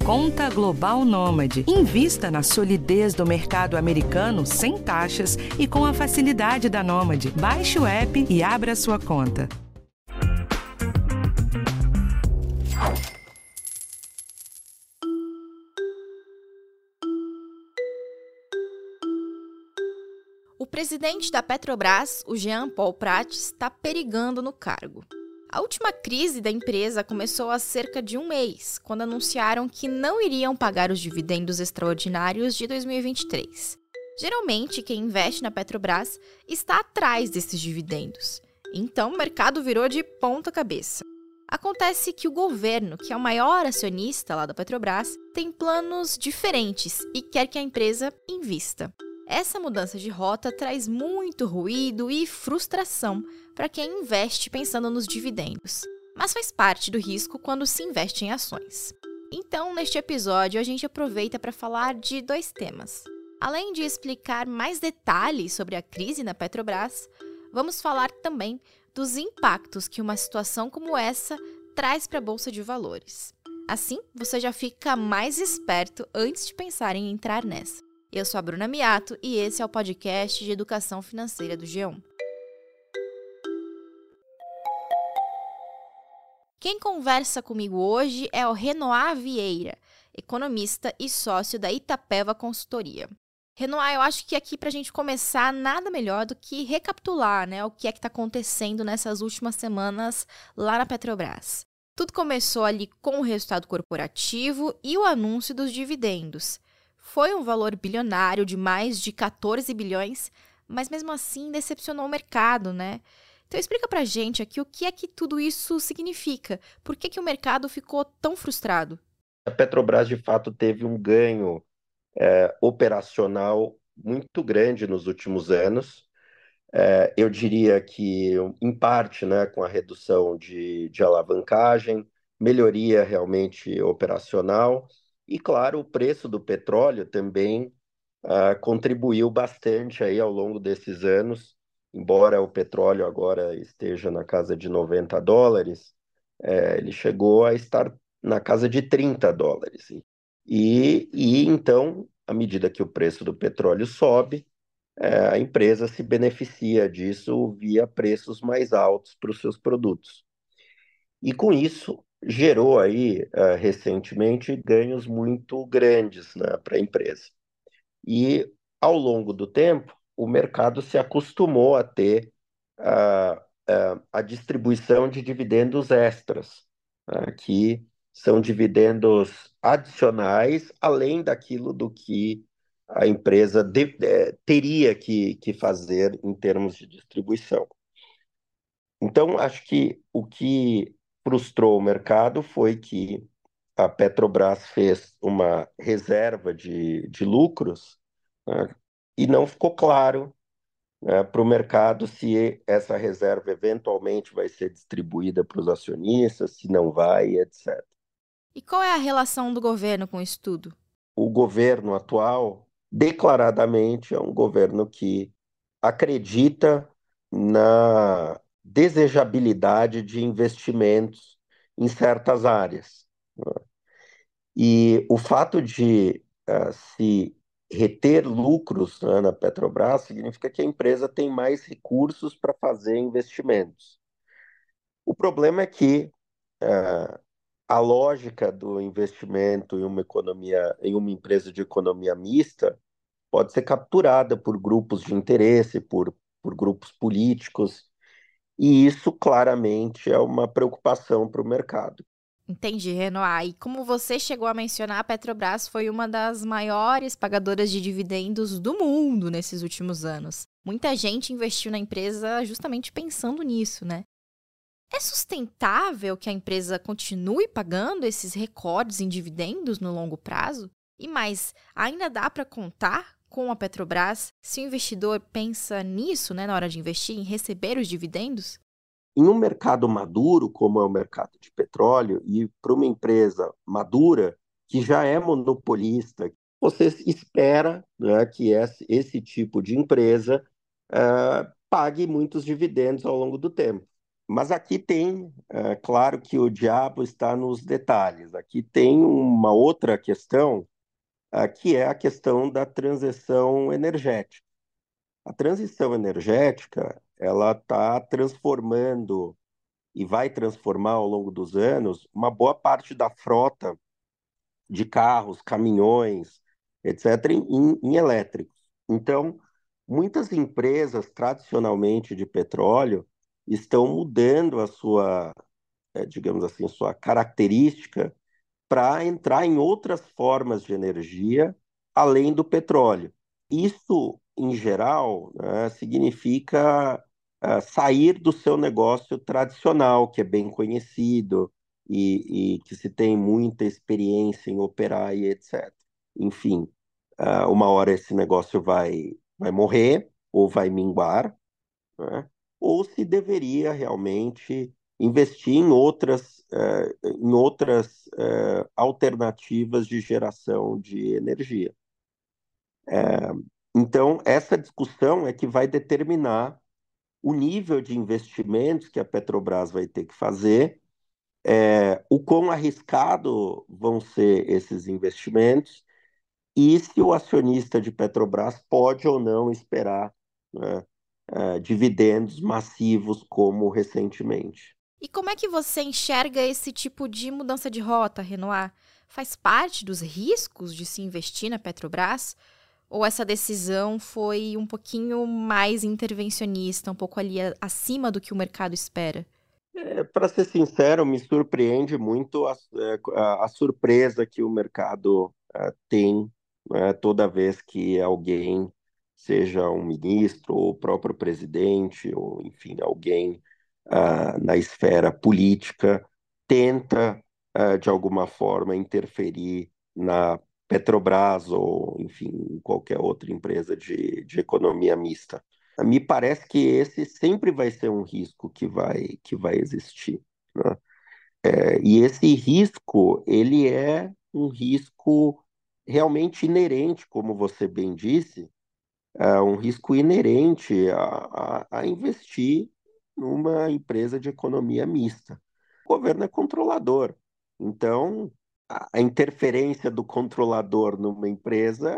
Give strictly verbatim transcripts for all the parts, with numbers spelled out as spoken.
Conta Global Nômade. Invista na solidez do mercado americano sem taxas e com a facilidade da Nômade. Baixe o app e abra sua conta. O presidente da Petrobras, o Jean Paul Prats, está perigando no cargo. A última crise da empresa começou há cerca de um mês, quando anunciaram que não iriam pagar os dividendos extraordinários de dois mil e vinte e três. Geralmente, quem investe na Petrobras está atrás desses dividendos. Então, o mercado virou de ponta cabeça. Acontece que o governo, que é o maior acionista lá da Petrobras, tem planos diferentes e quer que a empresa invista. Essa mudança de rota traz muito ruído e frustração para quem investe pensando nos dividendos, mas faz parte do risco quando se investe em ações. Então, neste episódio, a gente aproveita para falar de dois temas. Além de explicar mais detalhes sobre a crise na Petrobras, vamos falar também dos impactos que uma situação como essa traz para a Bolsa de Valores. Assim, você já fica mais esperto antes de pensar em entrar nessa. Eu sou a Bruna Miato e esse é o podcast de Educação Financeira do G um. Quem conversa comigo hoje é o Renoir Vieira, economista e sócio da Itapeva Consultoria. Renoir, eu acho que aqui para a gente começar, nada melhor do que recapitular, né, o que é que está acontecendo nessas últimas semanas lá na Petrobras. Tudo começou ali com o resultado corporativo e o anúncio dos dividendos. Foi um valor bilionário de mais de quatorze bilhões, mas mesmo assim decepcionou o mercado, né? Então explica pra gente aqui o que é que tudo isso significa. Por que que o mercado ficou tão frustrado? A Petrobras, de fato, teve um ganho é, operacional muito grande nos últimos anos. É, eu diria que, em parte, né, com a redução de, de alavancagem, melhoria realmente operacional. E, claro, o preço do petróleo também ah, contribuiu bastante aí ao longo desses anos, embora o petróleo agora esteja na casa de noventa dólares, eh, ele chegou a estar na casa de trinta dólares. E, e então, à medida que o preço do petróleo sobe, eh, a empresa se beneficia disso via preços mais altos para os seus produtos. E com isso, gerou aí, eh, recentemente, ganhos muito grandes, né, para a empresa. E, ao longo do tempo, o mercado se acostumou a ter ah, ah, a distribuição de dividendos extras, né, que são dividendos adicionais, além daquilo do que a empresa de- eh, teria que, que fazer em termos de distribuição. Então, acho que o que frustrou o mercado foi que a Petrobras fez uma reserva de, de lucros, né, e não ficou claro, né, para o mercado se essa reserva eventualmente vai ser distribuída para os acionistas, se não vai, etcétera. E qual é a relação do governo com isso tudo? O governo atual, declaradamente, é um governo que acredita na desejabilidade de investimentos em certas áreas. E o fato de ah, se reter lucros, né, na Petrobras significa que a empresa tem mais recursos para fazer investimentos. O problema é que ah, a lógica do investimento em uma economia, em uma empresa de economia mista pode ser capturada por grupos de interesse, por, por grupos políticos, e isso claramente é uma preocupação para o mercado. Entendi, Renoir. E como você chegou a mencionar, a Petrobras foi uma das maiores pagadoras de dividendos do mundo nesses últimos anos. Muita gente investiu na empresa justamente pensando nisso, né? É sustentável que a empresa continue pagando esses recordes em dividendos no longo prazo? E mais, ainda dá para contar com a Petrobras se o investidor pensa nisso, né, na hora de investir, em receber os dividendos? Em um mercado maduro, como é o mercado de petróleo, e para uma empresa madura, que já é monopolista, você espera, né, que esse, esse tipo de empresa ah, pague muitos dividendos ao longo do tempo. Mas aqui tem, é, claro que o diabo está nos detalhes. Aqui tem uma outra questão, é, que é a questão da transição energética. A transição energética, ela está transformando e vai transformar ao longo dos anos uma boa parte da frota de carros, caminhões, etcétera, em, em elétricos. Então, muitas empresas tradicionalmente de petróleo estão mudando a sua, eh, digamos assim, a sua característica para entrar em outras formas de energia além do petróleo. Isso, em geral, né, significa ah, sair do seu negócio tradicional, que é bem conhecido e, e que se tem muita experiência em operar e etcétera. Enfim, ah, uma hora esse negócio vai, vai morrer ou vai minguar, né? Ou se deveria realmente investir em outras, eh, em outras eh, alternativas de geração de energia. Então, essa discussão é que vai determinar o nível de investimentos que a Petrobras vai ter que fazer, eh, o quão arriscado vão ser esses investimentos e se o acionista de Petrobras pode ou não esperar, né, eh, dividendos massivos como recentemente. E como é que você enxerga esse tipo de mudança de rota, Renoir? Faz parte dos riscos de se investir na Petrobras? Ou essa decisão foi um pouquinho mais intervencionista, um pouco ali acima do que o mercado espera? É, para ser sincero, me surpreende muito a, é, a- a surpresa que o mercado é, tem, né, toda vez que alguém, seja um ministro ou o próprio presidente, ou enfim, alguém ah, na esfera política, tenta ah, de alguma forma interferir na Petrobras ou, enfim, em qualquer outra empresa de, de economia mista. Me parece que esse sempre vai ser um risco que vai, que vai existir, né? É, e esse risco, ele é um risco realmente inerente, como você bem disse, é um risco inerente a, a, a investir numa empresa de economia mista. O governo é controlador, então a, a interferência do controlador numa empresa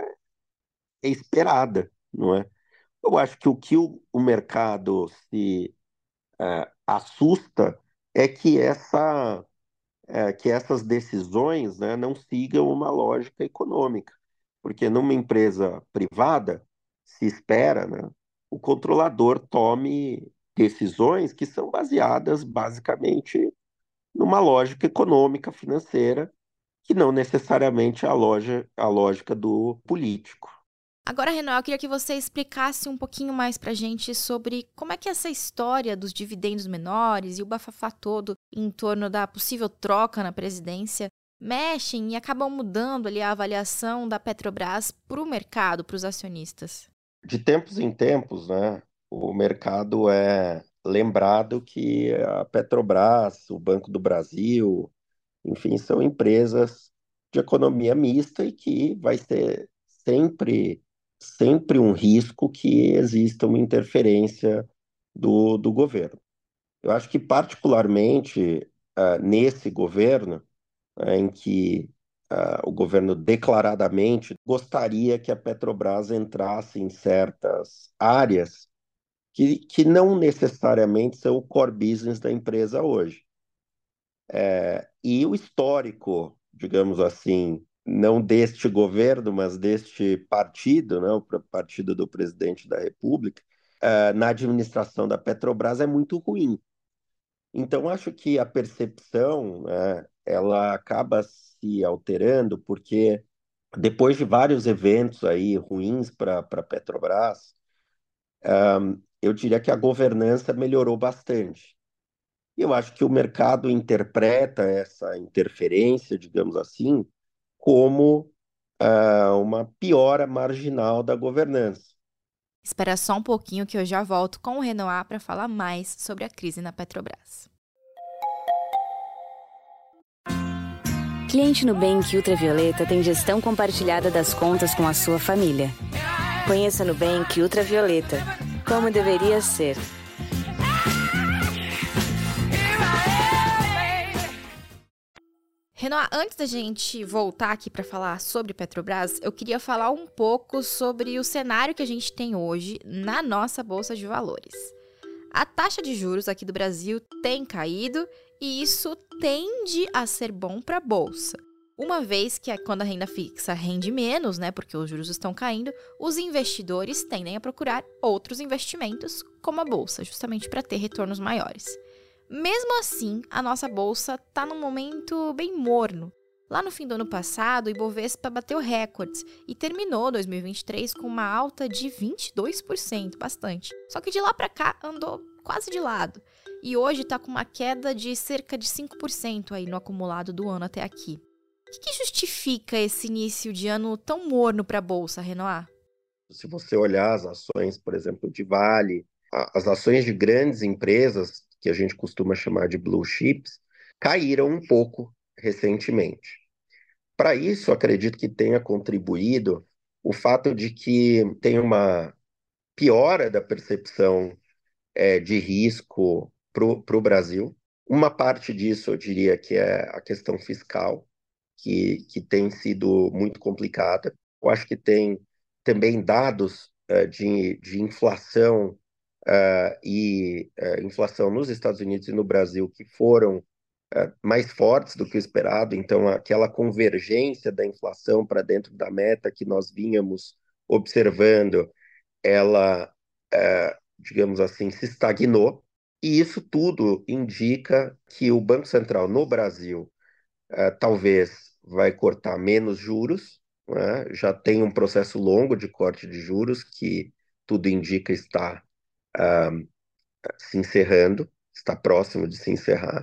é esperada, não é? Eu acho que o que o, o mercado se é, assusta é que, essa, é, que essas decisões, né, não sigam uma lógica econômica. Porque numa empresa privada, se espera, né, o controlador tome decisões que são baseadas basicamente numa lógica econômica financeira, que não necessariamente é a, loja, a lógica do político. Agora, Renan, eu queria que você explicasse um pouquinho mais pra gente sobre como é que essa história dos dividendos menores e o bafafá todo em torno da possível troca na presidência mexem e acabam mudando ali a avaliação da Petrobras para o mercado, para os acionistas. De tempos em tempos, né, o mercado é lembrado que a Petrobras, o Banco do Brasil, enfim, são empresas de economia mista e que vai ser sempre, sempre um risco que exista uma interferência do, do governo. Eu acho que, particularmente, ah, nesse governo, ah, em que ah, o governo declaradamente gostaria que a Petrobras entrasse em certas áreas que, que não necessariamente são o core business da empresa hoje. E o histórico, digamos assim, não deste governo, mas deste partido, né, o partido do presidente da República, eh, na administração da Petrobras é muito ruim. Então, acho que a percepção, né, ela acaba se alterando, porque depois de vários eventos aí ruins para a Petrobras, eu diria que a governança melhorou bastante. E eu acho que o mercado interpreta essa interferência, digamos assim, como ah, uma piora marginal da governança. Espera só um pouquinho que eu já volto com o Renoir para falar mais sobre a crise na Petrobras. Cliente Nubank Ultravioleta tem gestão compartilhada das contas com a sua família. Conheça Nubank Ultravioleta, como deveria ser. Renan, antes da gente voltar aqui para falar sobre Petrobras, eu queria falar um pouco sobre o cenário que a gente tem hoje na nossa Bolsa de Valores. A taxa de juros aqui do Brasil tem caído e isso tende a ser bom para a Bolsa. Uma vez que quando a renda fixa rende menos, né, porque os juros estão caindo, os investidores tendem a procurar outros investimentos, como a Bolsa, justamente para ter retornos maiores. Mesmo assim, a nossa bolsa está num momento bem morno. Lá no fim do ano passado, o Ibovespa bateu recordes e terminou dois mil e vinte e três com uma alta de vinte e dois por cento, bastante. Só que de lá para cá andou quase de lado. E hoje está com uma queda de cerca de cinco por cento aí no acumulado do ano até aqui. O que, que justifica esse início de ano tão morno para a bolsa, Renoir? Se você olhar as ações, por exemplo, de Vale, as ações de grandes empresas, que a gente costuma chamar de blue chips, caíram um pouco recentemente. Para isso, acredito que tenha contribuído o fato de que tem uma piora da percepção é, de risco para o Brasil. Uma parte disso, eu diria que é a questão fiscal, que, que tem sido muito complicada. Eu acho que tem também dados uh, de, de inflação uh, e uh, inflação nos Estados Unidos e no Brasil que foram uh, mais fortes do que o esperado. Então, aquela convergência da inflação para dentro da meta que nós vínhamos observando, ela, uh, digamos assim, se estagnou. E isso tudo indica que o Banco Central no Brasil uh, talvez vai cortar menos juros, né? Já tem um processo longo de corte de juros que tudo indica está uh, se encerrando, está próximo de se encerrar.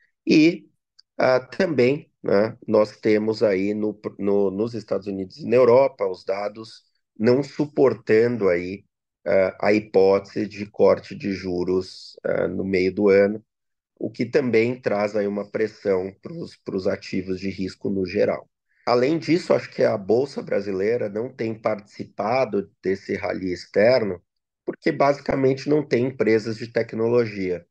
E uh, também, né, nós temos aí no, no, nos Estados Unidos e na Europa os dados não suportando aí uh, a hipótese de corte de juros uh, no meio do ano, o que também traz aí uma pressão para os ativos de risco no geral. Além disso, acho que a Bolsa Brasileira não tem participado desse rally externo, porque basicamente não tem empresas de tecnologia.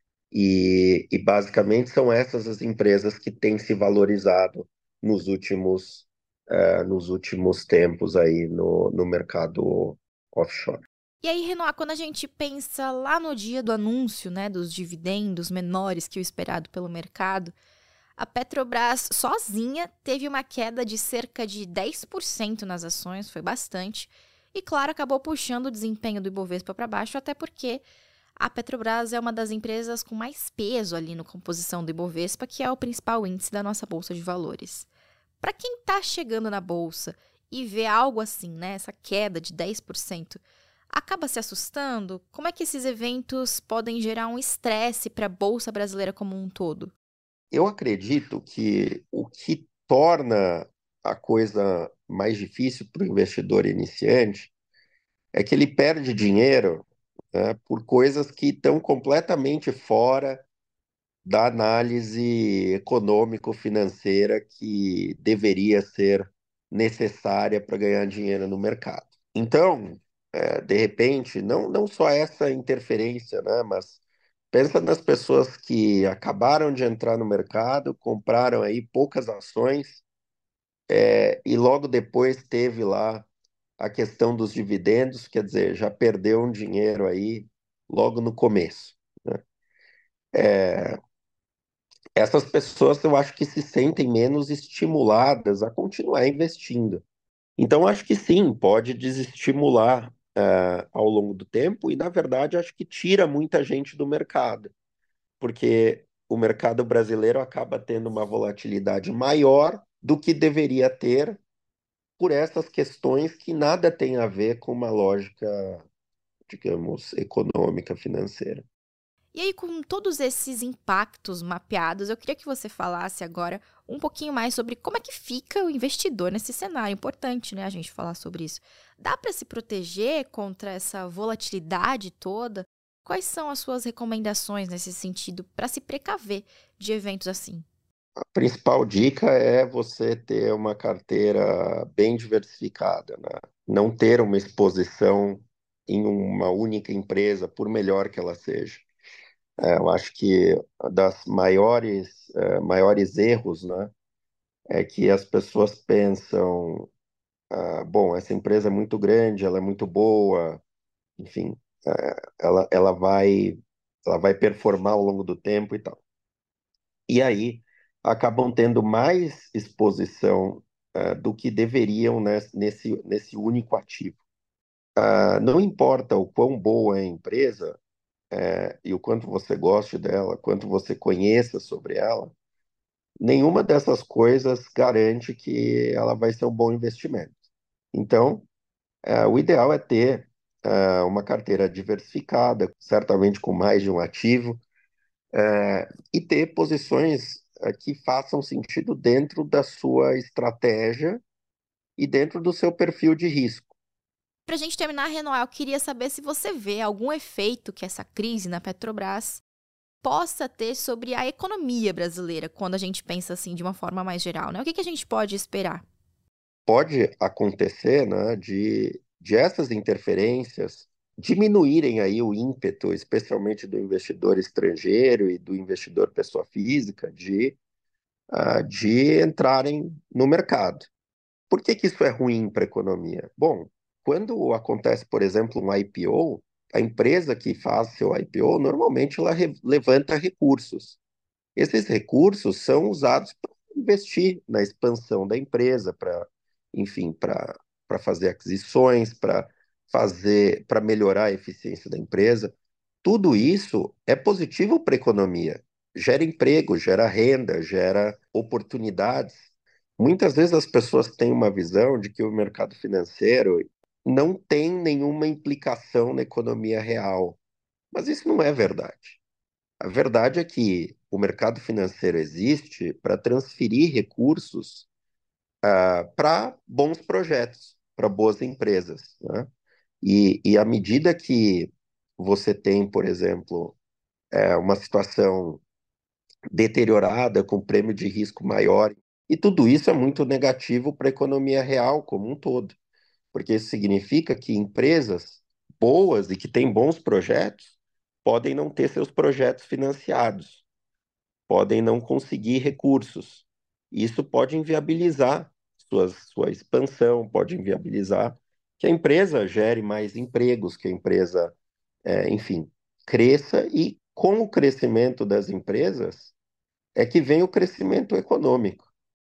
E, e basicamente são essas as empresas que têm se valorizado nos últimos, uh, nos últimos tempos aí no, no mercado offshore. E aí, Renoir, quando a gente pensa lá no dia do anúncio, né, dos dividendos menores que o esperado pelo mercado, a Petrobras sozinha teve uma queda de cerca de dez por cento nas ações, foi bastante, e claro, acabou puxando o desempenho do Ibovespa para baixo, até porque a Petrobras é uma das empresas com mais peso ali na composição do Ibovespa, que é o principal índice da nossa Bolsa de Valores. Para quem está chegando na Bolsa e vê algo assim, né, essa queda de dez por cento, acaba se assustando? Como é que esses eventos podem gerar um estresse para a Bolsa Brasileira como um todo? Eu acredito que o que torna a coisa mais difícil para o investidor iniciante é que ele perde dinheiro, né, por coisas que estão completamente fora da análise econômico-financeira que deveria ser necessária para ganhar dinheiro no mercado. Então, é, de repente, não, não só essa interferência, né, mas pensa nas pessoas que acabaram de entrar no mercado, compraram aí poucas ações, é, e logo depois teve lá a questão dos dividendos, quer dizer, já perdeu um dinheiro aí logo no começo, né? É, essas pessoas eu acho que se sentem menos estimuladas a continuar investindo. Então, acho que sim, pode desestimular eh, ao longo do tempo, e na verdade acho que tira muita gente do mercado, porque o mercado brasileiro acaba tendo uma volatilidade maior do que deveria ter por essas questões que nada tem a ver com uma lógica, digamos, econômica, financeira. E aí, com todos esses impactos mapeados, eu queria que você falasse agora um pouquinho mais sobre como é que fica o investidor nesse cenário. Importante, né, a gente falar sobre isso. Dá para se proteger contra essa volatilidade toda? Quais são as suas recomendações nesse sentido para se precaver de eventos assim? A principal dica é você ter uma carteira bem diversificada, né? Não ter uma exposição em uma única empresa, por melhor que ela seja. É, eu acho que das maiores, é, maiores erros, né, é que as pessoas pensam, ah, bom, essa empresa é muito grande, ela é muito boa, enfim, eh, ela, ela vai, ela vai performar ao longo do tempo e tal. E aí acabam tendo mais exposição, eh, do que deveriam, né, nesse, nesse único ativo. Ah, não importa o quão boa é a empresa, eh, e o quanto você goste dela, quanto você conheça sobre ela, nenhuma dessas coisas garante que ela vai ser um bom investimento. Então, eh, o ideal é ter eh, uma carteira diversificada, certamente com mais de um ativo, eh, e ter posições eh, que façam sentido dentro da sua estratégia e dentro do seu perfil de risco. Pra gente terminar, Renoir, eu queria saber se você vê algum efeito que essa crise na Petrobras possa ter sobre a economia brasileira, quando a gente pensa assim de uma forma mais geral, né? O que que a gente pode esperar? Pode acontecer, né, de, de essas interferências diminuírem aí o ímpeto, especialmente do investidor estrangeiro e do investidor pessoa física, de, ah, de entrarem no mercado. Por que que isso é ruim para a economia? Bom, quando acontece, por exemplo, um I P O, a empresa que faz seu I P O, normalmente ela re- levanta recursos. Esses recursos são usados para investir na expansão da empresa, para, enfim, para para fazer aquisições, para fazer, para melhorar a eficiência da empresa. Tudo isso é positivo para a economia. Gera emprego, gera renda, gera oportunidades. Muitas vezes as pessoas têm uma visão de que o mercado financeiro não tem nenhuma implicação na economia real, mas isso não é verdade. A verdade é que o mercado financeiro existe para transferir recursos para bons projetos, para boas empresas, né? E, e à medida que você tem, por exemplo, é, uma situação deteriorada, com prêmio de risco maior, e tudo isso é muito negativo para a economia real como um todo, porque isso significa que empresas boas e que têm bons projetos podem não ter seus projetos financiados, podem não conseguir recursos. Isso pode inviabilizar suas, sua expansão, pode inviabilizar que a empresa gere mais empregos, que a empresa, é, enfim, cresça, e com o crescimento das empresas é que vem o crescimento econômico.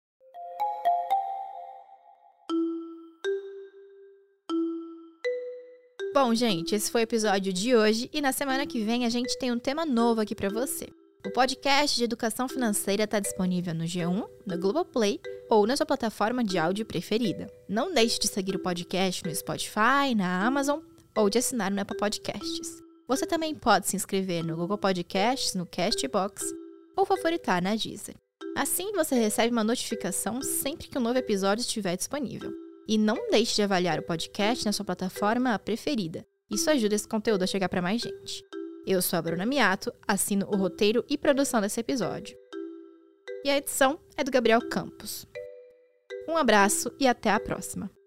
Bom, gente, esse foi o episódio de hoje e na semana que vem a gente tem um tema novo aqui pra você. O podcast de educação financeira está disponível no G um, no Globoplay ou na sua plataforma de áudio preferida. Não deixe de seguir o podcast no Spotify, na Amazon ou de assinar no Apple Podcasts. Você também pode se inscrever no Google Podcasts, no Castbox ou favoritar na Deezer. Assim você recebe uma notificação sempre que um novo episódio estiver disponível. E não deixe de avaliar o podcast na sua plataforma preferida. Isso ajuda esse conteúdo a chegar para mais gente. Eu sou a Bruna Miato, assino o roteiro e produção desse episódio. E a edição é do Gabriel Campos. Um abraço e até a próxima!